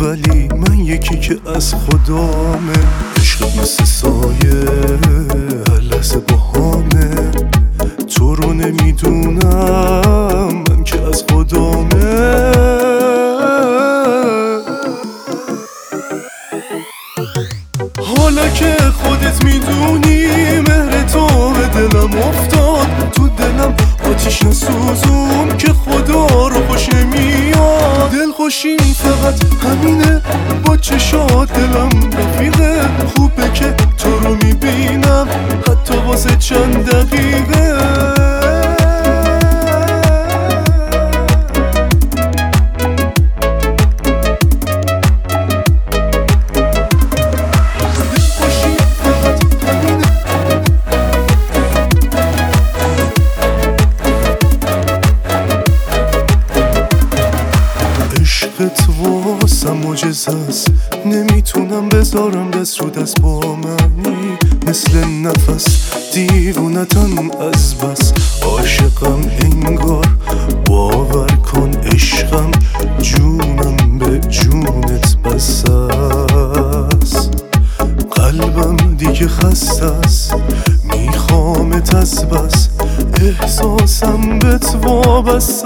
ولی من یکی که از خدامه. عشقت مثل سایه هر لحظه بهانه، تو رو نمیدونم من که از خدامه. حالا که خودت میدونی مهر تو به دلم افتاد، تو دلم آتیش نسوزون که خدا رو خوش میاد. دلخوشی فقط همینه با چشات دلم رفیقه، خوبه که تو رو میبینم حتی واسه چند دقیقه. عشقت واسم معجزه‌ست، نمیتونم بذارم دست رو دست با منی. مثل نفس دیوونتم از بس، عاشقم انگار باور کن. عشقم جونم به جونت بس است، قلبم دیگه خسته است، میخوامت از بس، احساسم بهت وابسته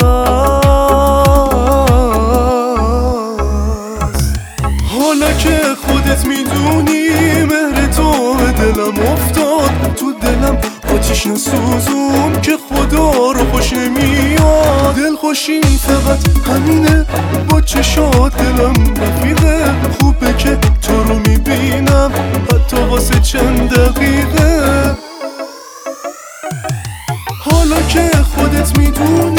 است. حالا که خودت میدونی مهر تو به دلم افتاد، تو دلم آتیش نسوزون که خدا رو خوش میاد. دلخوشی فقط همینه با چشات دلم رفیقه، خوبه که تو رو میبینم حتی واسه چند دقیقه. حالا که خودت میدونی